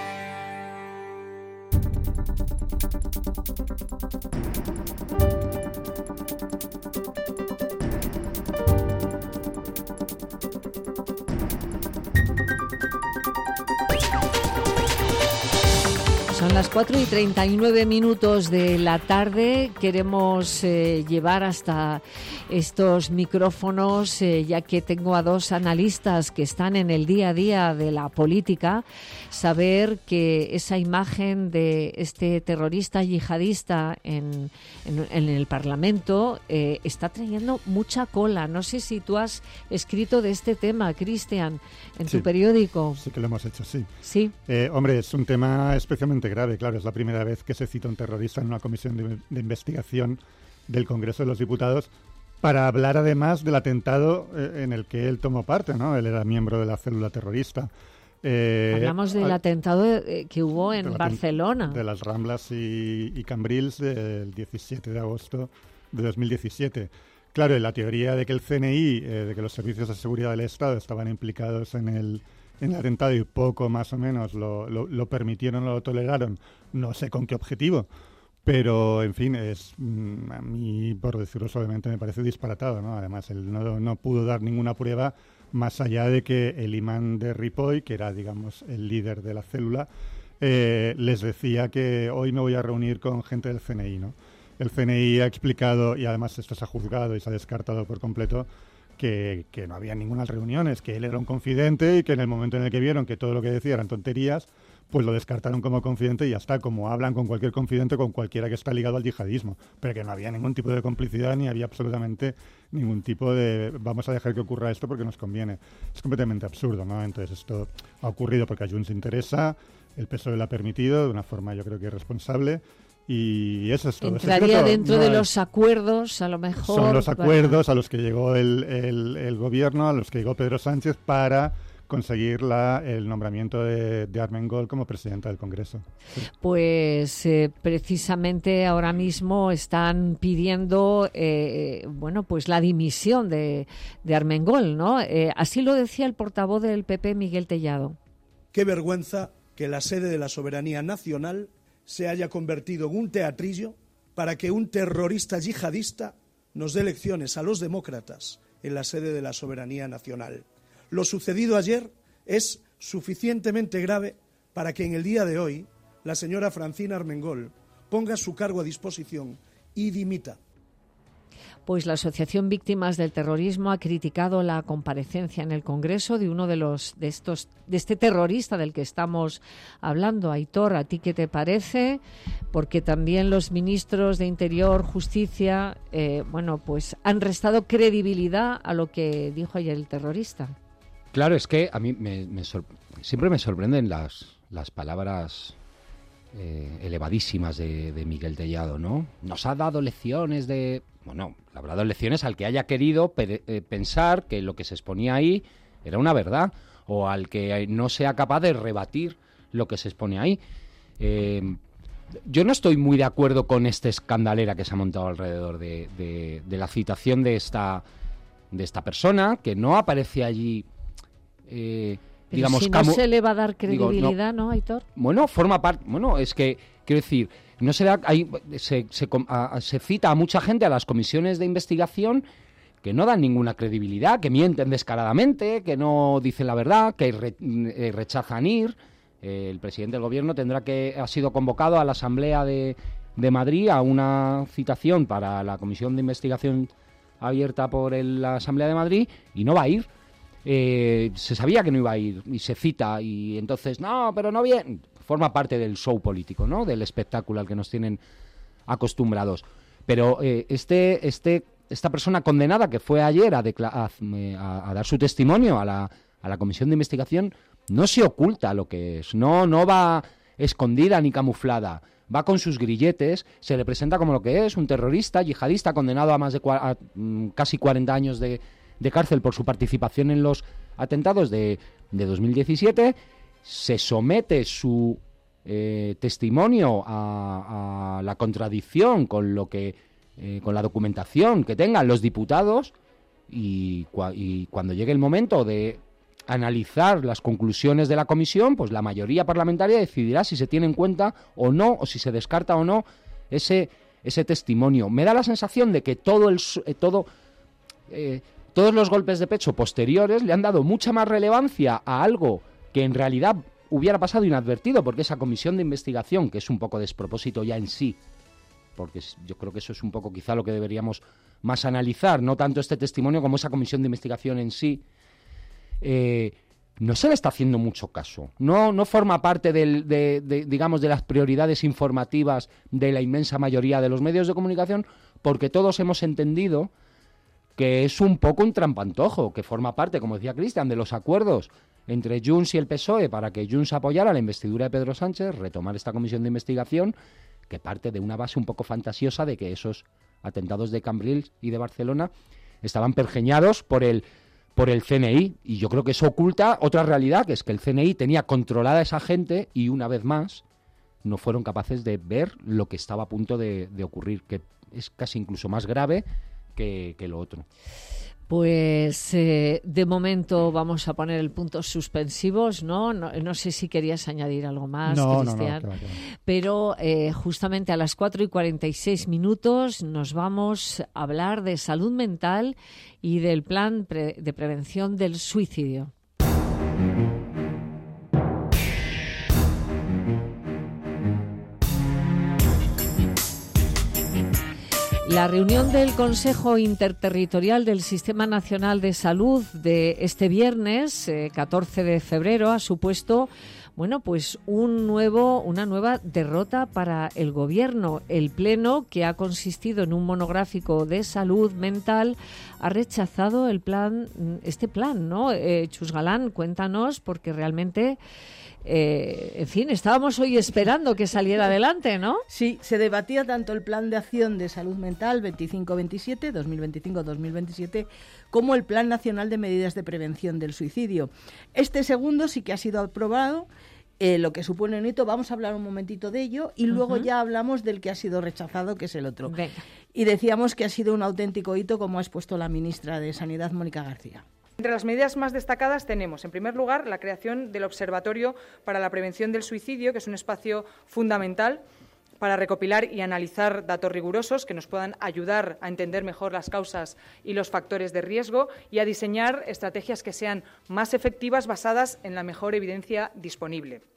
Son las cuatro y treinta y nueve minutos de la tarde. Queremos eh, llevar hasta estos micrófonos, eh, ya que tengo a dos analistas que están en el día a día de la política, saber que esa imagen de este terrorista yihadista en, en, en el Parlamento eh, está trayendo mucha cola. No sé si tú has escrito de este tema, Cristian, en sí, tu periódico. Sí que lo hemos hecho, sí. Sí. Eh, hombre, es un tema especialmente grave, claro, es la primera vez que se cita un terrorista en una comisión de, de investigación del Congreso de los Diputados para hablar además del atentado eh, en el que él tomó parte, ¿no? Él era miembro de la célula terrorista. Eh, Hablamos del al, atentado eh, que hubo en de la, Barcelona. De las Ramblas y, y Cambrils del diecisiete de agosto de dos mil diecisiete. Claro, la teoría de que el C N I, eh, de que los servicios de seguridad del Estado estaban implicados en el, en el atentado y poco más o menos lo, lo, lo permitieron o lo toleraron, no sé con qué objetivo, pero en fin, es mm, a mí, por decirlo suavemente, me parece disparatado, ¿no? Además, él no, no pudo dar ninguna prueba más allá de que el imán de Ripoll, que era, digamos, el líder de la célula, eh, les decía que hoy me voy a reunir con gente del C N I, ¿no? El C N I ha explicado, y además esto se ha juzgado y se ha descartado por completo, que, que no había ninguna reuniones, que él era un confidente y que en el momento en el que vieron que todo lo que decía eran tonterías, pues lo descartaron como confidente y ya está, como hablan con cualquier confidente, con cualquiera que está ligado al yihadismo, pero que no había ningún tipo de complicidad ni había absolutamente ningún tipo de vamos a dejar que ocurra esto porque nos conviene. Es completamente absurdo, ¿no? Entonces esto ha ocurrido porque a Junts interesa, el P S O E lo ha permitido de una forma yo creo que irresponsable. Y eso es todo. Entraría dentro no de hay. los acuerdos, a lo mejor. Son los para... acuerdos a los que llegó el, el, el gobierno, a los que llegó Pedro Sánchez para conseguir la, el nombramiento de, de Armengol como presidenta del Congreso. Sí. Pues eh, precisamente ahora mismo están pidiendo, eh, bueno, pues la dimisión de, de Armengol, ¿no? Eh, así lo decía el portavoz del P P, Miguel Tellado. Qué vergüenza que la sede de la soberanía nacional se haya convertido en un teatrillo para que un terrorista yihadista nos dé lecciones a los demócratas en la sede de la soberanía nacional. Lo sucedido ayer es suficientemente grave para que en el día de hoy la señora Francina Armengol ponga su cargo a disposición y dimita. Pues la Asociación Víctimas del Terrorismo ha criticado la comparecencia en el Congreso de uno de los de estos de este terrorista del que estamos hablando. Aitor, ¿a ti qué te parece? Porque también los ministros de Interior, Justicia, eh, bueno, pues han restado credibilidad a lo que dijo ayer el terrorista. Claro, es que a mí me, me sor- siempre me sorprenden las, las palabras eh, elevadísimas de, de Miguel Tellado, ¿no? Nos ha dado lecciones de... Bueno, le habrá dado lecciones al que haya querido pe- eh, pensar que lo que se exponía ahí era una verdad, o al que no sea capaz de rebatir lo que se expone ahí. Eh, yo no estoy muy de acuerdo con esta escandalera que se ha montado alrededor de, de, de la citación de esta, de esta persona, que no aparece allí... Eh, Pero digamos, si no camu- se le va a dar credibilidad, digo, no, ¿no, Aitor? Bueno, forma parte... Bueno, es que, quiero decir, no se, da, hay, se, se, a, a, se cita a mucha gente a las comisiones de investigación que no dan ninguna credibilidad, que mienten descaradamente, que no dicen la verdad, que re, eh, rechazan ir. Eh, el presidente del gobierno tendrá que ha sido convocado a la Asamblea de, de Madrid a una citación para la comisión de investigación abierta por el, la Asamblea de Madrid y no va a ir. Eh, se sabía que no iba a ir y se cita y entonces, no, pero no bien. Forma parte del show político, ¿no? Del espectáculo al que nos tienen acostumbrados. Pero eh, este, este, esta persona condenada que fue ayer a, decla- a, a, a dar su testimonio a la, a la comisión de investigación no se oculta lo que es, no, no va escondida ni camuflada. Va con sus grilletes, se le presenta como lo que es, un terrorista, yihadista, condenado a más de cua- a, mm, casi cuarenta años de, de cárcel por su participación en los atentados de, de dos mil diecisiete. Se somete su eh, testimonio a, a la contradicción con lo que eh, con la documentación que tengan los diputados y, cua- y cuando llegue el momento de analizar las conclusiones de la comisión, pues la mayoría parlamentaria decidirá si se tiene en cuenta o no, o si se descarta o no ese, ese testimonio. Me da la sensación de que todo el eh, todo eh, todos los golpes de pecho posteriores le han dado mucha más relevancia a algo que en realidad hubiera pasado inadvertido, porque esa comisión de investigación, que es un poco despropósito ya en sí, porque yo creo que eso es un poco quizá lo que deberíamos más analizar, no tanto este testimonio como esa comisión de investigación en sí, eh, no se le está haciendo mucho caso. No, no forma parte del, de, de, digamos, de las prioridades informativas de la inmensa mayoría de los medios de comunicación, porque todos hemos entendido que es un poco un trampantojo, que forma parte, como decía Cristian, de los acuerdos entre Junts y el P S O E para que Junts apoyara la investidura de Pedro Sánchez, retomar esta comisión de investigación, que parte de una base un poco fantasiosa de que esos atentados de Cambrils y de Barcelona estaban pergeñados por el, por el C N I, y yo creo que eso oculta otra realidad, que es que el C N I tenía controlada a esa gente y una vez más no fueron capaces de ver lo que estaba a punto de, de ocurrir, que es casi incluso más grave que, que lo otro. Pues eh, de momento vamos a poner el puntos suspensivos, ¿no? No, no sé si querías añadir algo más, no, Cristian. No, no, claro, claro. Pero eh, justamente a las cuatro y cuarenta y seis minutos nos vamos a hablar de salud mental y del plan pre- de prevención del suicidio. La reunión del Consejo Interterritorial del Sistema Nacional de Salud de este viernes, eh, catorce de febrero, ha supuesto, bueno, pues un nuevo, una nueva derrota para el Gobierno. El Pleno, que ha consistido en un monográfico de salud mental, ha rechazado el plan, este plan, ¿no? Eh, Chus Galán, cuéntanos, porque realmente... Eh, en fin, estábamos hoy esperando que saliera adelante, ¿no? Sí, se debatía tanto el Plan de Acción de Salud Mental veinticinco veintisiete, dos mil veinticinco dos mil veintisiete, como el Plan Nacional de Medidas de Prevención del Suicidio. Este segundo sí que ha sido aprobado, eh, lo que supone un hito. Vamos a hablar un momentito de ello y luego uh-huh. ya hablamos del que ha sido rechazado, que es el otro. Venga. Y decíamos que ha sido un auténtico hito, como ha expuesto la ministra de Sanidad, Mónica García. Entre las medidas más destacadas tenemos, en primer lugar, la creación del Observatorio para la Prevención del Suicidio, que es un espacio fundamental para recopilar y analizar datos rigurosos que nos puedan ayudar a entender mejor las causas y los factores de riesgo y a diseñar estrategias que sean más efectivas basadas en la mejor evidencia disponible.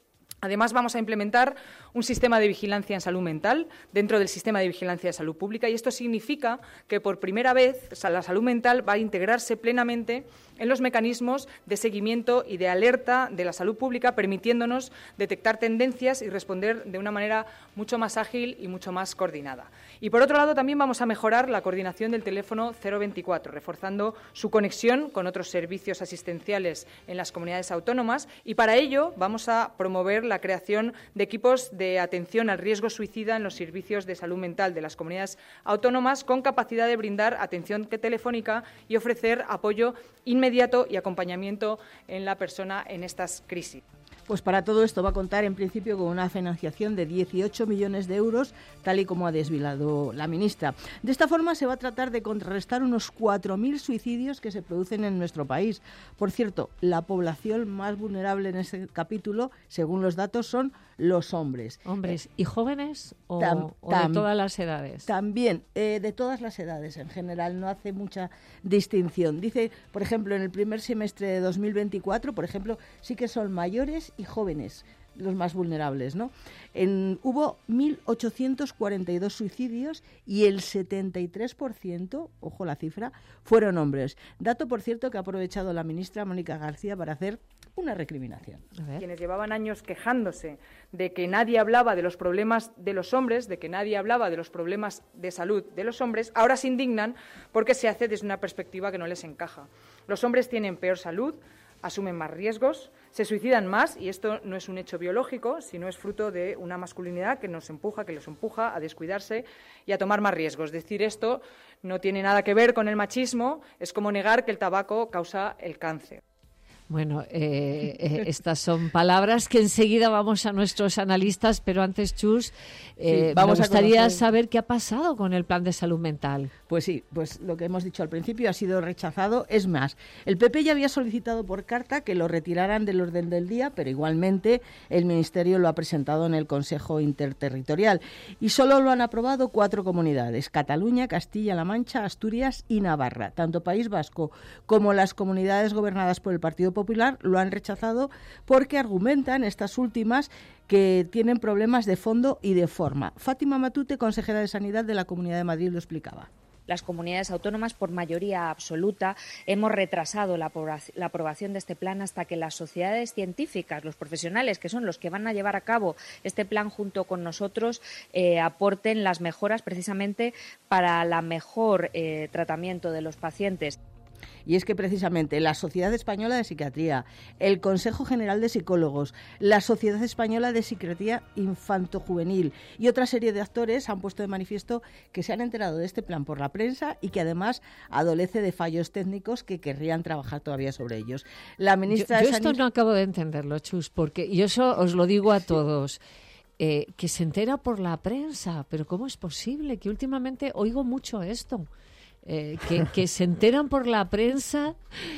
Además, vamos a implementar un sistema de vigilancia en salud mental dentro del sistema de vigilancia de salud pública, y esto significa que por primera vez la salud mental va a integrarse plenamente en los mecanismos de seguimiento y de alerta de la salud pública, permitiéndonos detectar tendencias y responder de una manera mucho más ágil y mucho más coordinada. Y por otro lado, también vamos a mejorar la coordinación del teléfono cero veinticuatro, reforzando su conexión con otros servicios asistenciales en las comunidades autónomas, y para ello vamos a promover la creación de equipos de atención al riesgo suicida en los servicios de salud mental de las comunidades autónomas, con capacidad de brindar atención telefónica y ofrecer apoyo inmediato y acompañamiento en la persona en estas crisis. Pues para todo esto va a contar en principio con una financiación de dieciocho millones de euros, tal y como ha desvelado la ministra. De esta forma se va a tratar de contrarrestar unos cuatro mil suicidios que se producen en nuestro país. Por cierto, la población más vulnerable en este capítulo, según los datos, son los hombres. ¿Hombres y jóvenes o, Tam, o tam, de todas las edades? También, eh, de todas las edades en general, no hace mucha distinción. Dice, por ejemplo, en el primer semestre de dos mil veinticuatro, por ejemplo, sí que son mayores y jóvenes los más vulnerables, ¿no? En, hubo mil ochocientos cuarenta y dos suicidios y el setenta y tres por ciento, ojo la cifra, fueron hombres. Dato, por cierto, que ha aprovechado la ministra Mónica García para hacer una recriminación. Quienes llevaban años quejándose de que nadie hablaba de los problemas de los hombres, de que nadie hablaba de los problemas de salud de los hombres, ahora se indignan porque se hace desde una perspectiva que no les encaja. Los hombres tienen peor salud, asumen más riesgos, se suicidan más, y esto no es un hecho biológico, sino es fruto de una masculinidad que nos empuja, que los empuja a descuidarse y a tomar más riesgos. Decir esto no tiene nada que ver con el machismo, es como negar que el tabaco causa el cáncer. Bueno, eh, eh, estas son palabras que enseguida vamos a nuestros analistas, pero antes, Chus, eh, sí, vamos me gustaría a conocer... saber qué ha pasado con el plan de salud mental. Pues sí, pues lo que hemos dicho al principio ha sido rechazado. Es más, el P P ya había solicitado por carta que lo retiraran del orden del día, pero igualmente el Ministerio lo ha presentado en el Consejo Interterritorial. Y solo lo han aprobado cuatro comunidades: Cataluña, Castilla-La Mancha, Asturias y Navarra. Tanto País Vasco como las comunidades gobernadas por el Partido Popular lo han rechazado porque argumentan estas últimas que tienen problemas de fondo y de forma. Fátima Matute, consejera de Sanidad de la Comunidad de Madrid, lo explicaba. Las comunidades autónomas, por mayoría absoluta, hemos retrasado la aprobación de este plan hasta que las sociedades científicas, los profesionales, que son los que van a llevar a cabo este plan junto con nosotros, eh, aporten las mejoras precisamente para el mejor eh, tratamiento de los pacientes. Y es que precisamente la Sociedad Española de Psiquiatría, el Consejo General de Psicólogos, la Sociedad Española de Psiquiatría Infanto-Juvenil y otra serie de actores han puesto de manifiesto que se han enterado de este plan por la prensa y que además adolece de fallos técnicos que querrían trabajar todavía sobre ellos. La ministra yo, yo de esto Sanidad... no acabo de entenderlo, Chus, porque yo eso os lo digo a todos. Eh, que se entera por la prensa, pero ¿cómo es posible? Que últimamente oigo mucho esto. Eh, que, que se enteran por la prensa.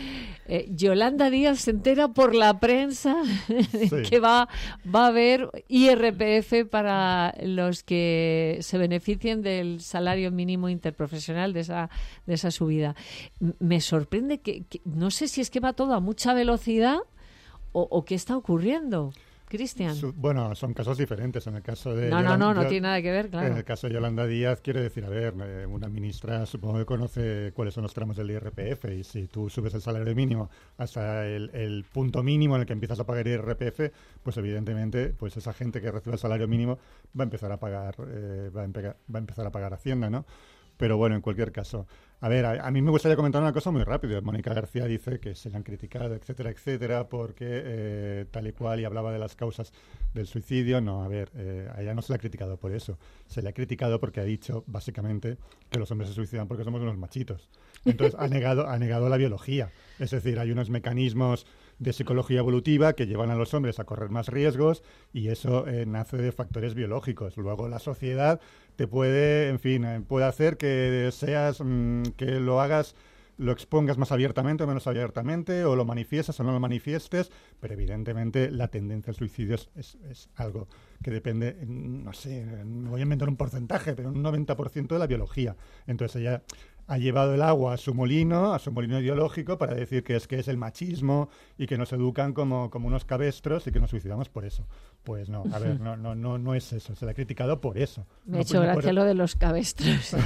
eh, Yolanda Díaz se entera por la prensa sí. que va, va a haber I R P F para los que se beneficien del salario mínimo interprofesional, de esa, de esa subida. M- me sorprende que, que no sé si es que va todo a mucha velocidad o, o qué está ocurriendo. Cristian. Bueno, son casos diferentes. En el caso de no, Yolanda, no, no, no tiene nada que ver, claro. En el caso de Yolanda Díaz, quiere decir, a ver, eh, una ministra supongo que conoce cuáles son los tramos del I R P F, y si tú subes el salario mínimo hasta el, el punto mínimo en el que empiezas a pagar I R P F, pues evidentemente, pues esa gente que recibe el salario mínimo va a empezar a pagar, eh, va, a empe- va a empezar a pagar Hacienda, ¿no? Pero bueno, en cualquier caso. A ver, a, a mí me gustaría comentar una cosa muy rápida. Mónica García dice que se le han criticado, etcétera, etcétera, porque eh, tal y cual, y hablaba de las causas del suicidio. No, a ver, eh, a ella no se le ha criticado por eso. Se le ha criticado porque ha dicho, básicamente, que los hombres se suicidan porque somos unos machitos. Entonces, ha negado, ha negado la biología. Es decir, hay unos mecanismos de psicología evolutiva que llevan a los hombres a correr más riesgos, y eso eh, nace de factores biológicos. Luego la sociedad te puede, en fin, eh, puede hacer que seas, mmm, que lo hagas, lo expongas más abiertamente o menos abiertamente, o lo manifiestes o no lo manifiestes, pero evidentemente la tendencia al suicidio es, es, es algo que depende, no sé, me voy a inventar un porcentaje, pero un noventa por ciento de la biología. Entonces ella ha llevado el agua a su molino, a su molino ideológico, para decir que es que es el machismo y que nos educan como, como unos cabestros y que nos suicidamos por eso. Pues no, a ver, no, no, no, no es eso, se le ha criticado por eso. Me ha no, hecho no gracia por... lo de los cabestros.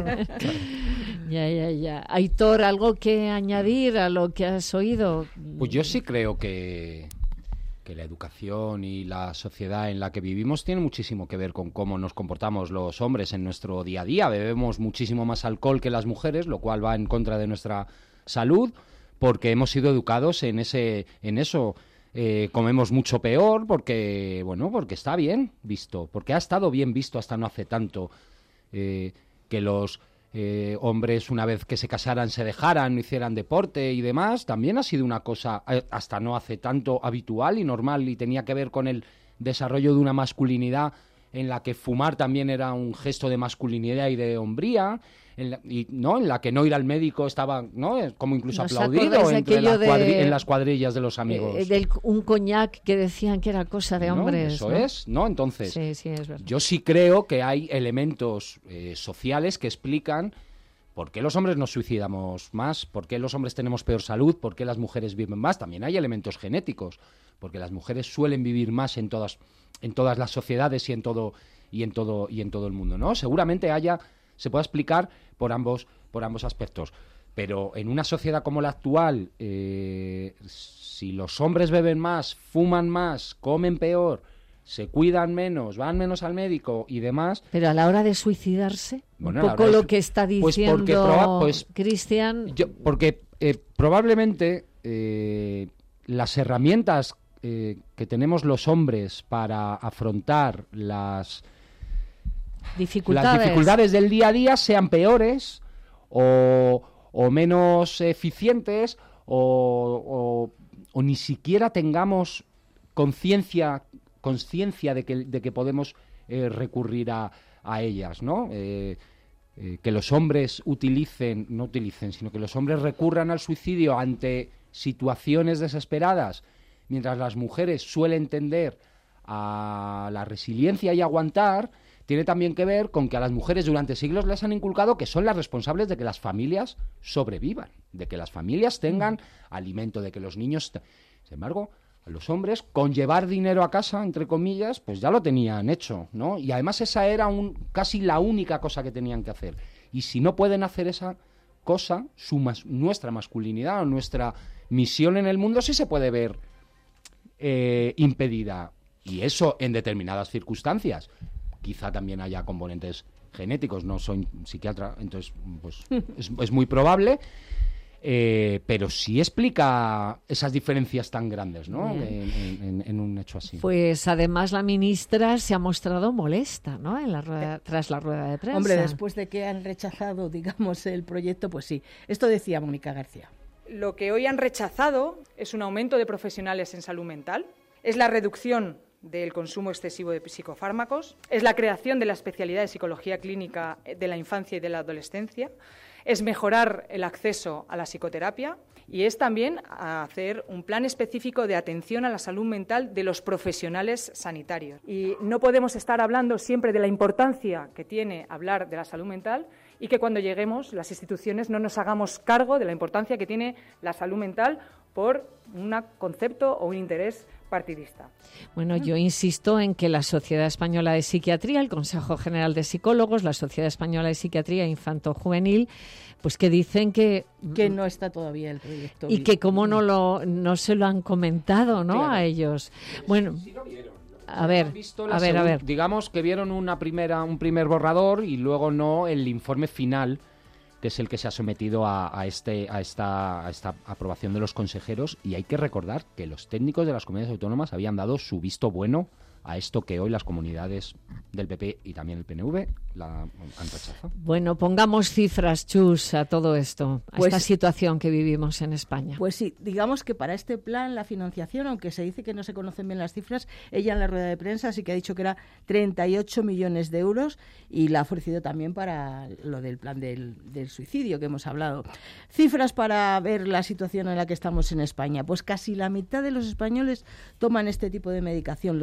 Ya, ya, ya. Aitor, ¿algo que añadir a lo que has oído? Pues yo sí creo que... que la educación y la sociedad en la que vivimos tiene muchísimo que ver con cómo nos comportamos los hombres en nuestro día a día. Bebemos muchísimo más alcohol que las mujeres, lo cual va en contra de nuestra salud, porque hemos sido educados en ese, en eso. Eh, comemos mucho peor, porque, bueno, porque está bien visto, porque ha estado bien visto hasta no hace tanto, eh, que los Eh, hombres una vez que se casaran se dejaran, no hicieran deporte y demás, también ha sido una cosa eh, hasta no hace tanto habitual y normal, y tenía que ver con el desarrollo de una masculinidad en la que fumar también era un gesto de masculinidad y de hombría, en la, y no en la que no ir al médico estaba, no, como incluso aplaudido entre la de, cuadri- en las cuadrillas de los amigos. Eh, del, un coñac que decían que era cosa de ¿No? hombres. Eso ¿no? es, ¿no? Entonces, sí, sí, es verdad. yo sí creo que hay elementos eh, sociales que explican por qué los hombres nos suicidamos más, por qué los hombres tenemos peor salud, por qué las mujeres viven más. También hay elementos genéticos, porque las mujeres suelen vivir más en todas, en todas las sociedades y en todo y en todo y en todo el mundo, ¿no? Seguramente haya, se pueda explicar por ambos por ambos aspectos. Pero en una sociedad como la actual, eh, si los hombres beben más, fuman más, comen peor, se cuidan menos, van menos al médico y demás... Pero a la hora de suicidarse, bueno, un poco de lo su... que está pues diciendo pues, Cristian... Yo, porque eh, probablemente eh, las herramientas eh, que tenemos los hombres para afrontar las... Dificultades. las dificultades del día a día sean peores o, o menos eficientes o, o, o ni siquiera tengamos conciencia conciencia de que, de que podemos eh, recurrir a, a ellas, ¿no? Eh, eh, que los hombres utilicen, no utilicen, sino que los hombres recurran al suicidio ante situaciones desesperadas, mientras las mujeres suelen tender a la resiliencia y aguantar. Tiene también que ver con que a las mujeres durante siglos les han inculcado que son las responsables de que las familias sobrevivan, de que las familias tengan alimento, de que los niños... T- Sin embargo, a los hombres, con llevar dinero a casa, entre comillas, pues ya lo tenían hecho, ¿no? Y además esa era un, casi la única cosa que tenían que hacer. Y si no pueden hacer esa cosa, su mas- nuestra masculinidad o nuestra misión en el mundo sí se puede ver eh, impedida. Y eso en determinadas circunstancias. Quizá también haya componentes genéticos, no soy psiquiatra, entonces pues es, es muy probable, eh, pero sí explica esas diferencias tan grandes, ¿no? En, en, en un hecho así. Pues además la ministra se ha mostrado molesta, ¿no? En la rueda, tras la rueda de prensa. Hombre, después de que han rechazado, digamos, el proyecto, pues sí. Esto decía Mónica García. Lo que hoy han rechazado es un aumento de profesionales en salud mental, es la reducción del consumo excesivo de psicofármacos, es la creación de la especialidad de psicología clínica de la infancia y de la adolescencia, es mejorar el acceso a la psicoterapia y es también hacer un plan específico de atención a la salud mental de los profesionales sanitarios. Y no podemos estar hablando siempre de la importancia que tiene hablar de la salud mental y que cuando lleguemos las instituciones no nos hagamos cargo de la importancia que tiene la salud mental por un concepto o un interés partidista. Bueno, yo insisto en que la Sociedad Española de Psiquiatría, el Consejo General de Psicólogos, la Sociedad Española de Psiquiatría Infanto-Juvenil, pues que dicen que... Que no está todavía el proyecto. Y que como no lo no se lo han comentado, ¿no? Claro. A ellos. Bueno, sí, sí lo vieron. A ver, a ver, a ver. Digamos que vieron una primera, un primer borrador y luego no el informe final, que es el que se ha sometido a, a, este, a, esta, a esta aprobación de los consejeros, y hay que recordar que los técnicos de las comunidades autónomas habían dado su visto bueno a esto que hoy las comunidades del P P y también el P N V la han rechazado. Bueno, pongamos cifras, Chus, a todo esto, a pues, esta situación que vivimos en España. Pues sí, digamos que para este plan la financiación, aunque se dice que no se conocen bien las cifras, ella en la rueda de prensa sí que ha dicho que era treinta y ocho millones de euros y la ha ofrecido también para lo del plan del, del suicidio que hemos hablado. Cifras para ver la situación en la que estamos en España. Pues casi la mitad de los españoles toman este tipo de medicación, los psicofármacos.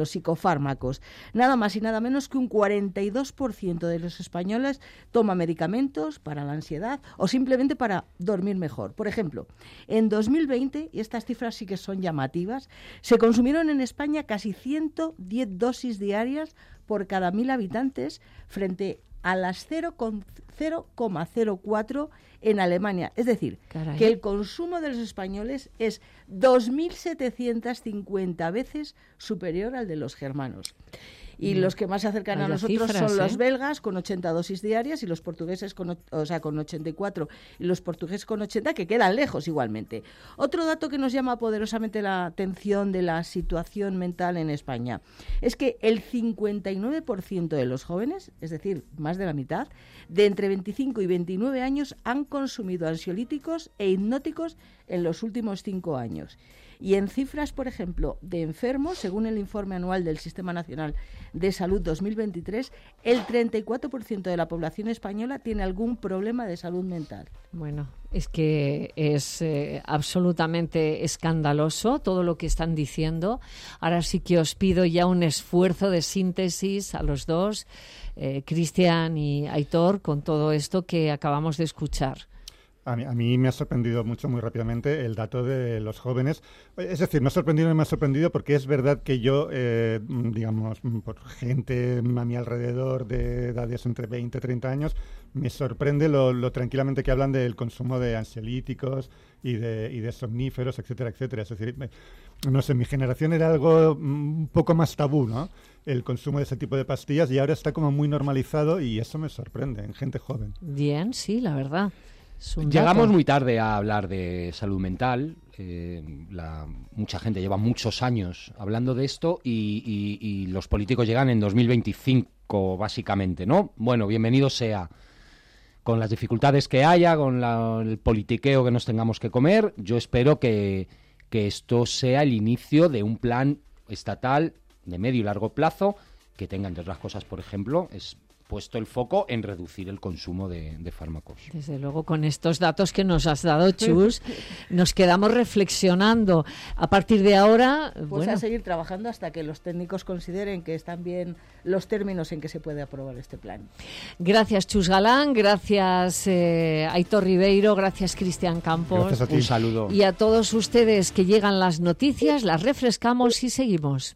fármacos. Nada más y nada menos que un cuarenta y dos por ciento de los españoles toma medicamentos para la ansiedad o simplemente para dormir mejor. Por ejemplo, en dos mil veinte, y estas cifras sí que son llamativas, se consumieron en España casi ciento diez dosis diarias por cada mil habitantes frente a las cero coma cero cuatro en Alemania. Es decir, Caray. que el consumo de los españoles es dos mil setecientas cincuenta veces superior al de los germanos. Y mm. los que más se acercan Vaya a nosotros cifras, son ¿eh? los belgas con ochenta dosis diarias y los portugueses con, o sea, con ochenta y cuatro y los portugueses con ochenta, que quedan lejos igualmente. Otro dato que nos llama poderosamente la atención de la situación mental en España es que el cincuenta y nueve por ciento de los jóvenes, es decir, más de la mitad, de entre veinticinco y veintinueve años han consumido ansiolíticos e hipnóticos en los últimos cinco años. Y en cifras, por ejemplo, de enfermos, según el informe anual del Sistema Nacional de Salud dos mil veintitrés, el treinta y cuatro por ciento de la población española tiene algún problema de salud mental. Bueno, es que es eh, absolutamente escandaloso todo lo que están diciendo. Ahora sí que os pido ya un esfuerzo de síntesis a los dos, eh, Cristian y Aitor, con todo esto que acabamos de escuchar. A mí, a mí me ha sorprendido mucho, muy rápidamente, el dato de los jóvenes. Es decir, me ha sorprendido y me ha sorprendido porque es verdad que yo, eh, digamos, por gente a mi alrededor de edades entre veinte y treinta años, me sorprende lo, lo tranquilamente que hablan del consumo de ansiolíticos y de, y de somníferos, etcétera, etcétera. Es decir, no sé, mi generación era algo un poco más tabú, ¿no?, el consumo de ese tipo de pastillas, y ahora está como muy normalizado y eso me sorprende en gente joven. Bien, sí, la verdad. Llegamos muy tarde a hablar de salud mental. Eh, la, mucha gente lleva muchos años hablando de esto y, y, y los políticos llegan en dos mil veinticinco, básicamente, ¿no? Bueno, bienvenido sea. Con las dificultades que haya, con la, el politiqueo que nos tengamos que comer, yo espero que, que esto sea el inicio de un plan estatal de medio y largo plazo que tenga, entre otras cosas, por ejemplo, es puesto el foco en reducir el consumo de, de fármacos. Desde luego, con estos datos que nos has dado, Chus, nos quedamos reflexionando. A partir de ahora... Pues bueno, a seguir trabajando hasta que los técnicos consideren que están bien los términos en que se puede aprobar este plan. Gracias, Chus Galán, gracias, eh, Aitor Ribeiro, gracias, Cristian Campos. Gracias a ti. Un saludo. Y a todos ustedes que llegan las noticias, las refrescamos y seguimos.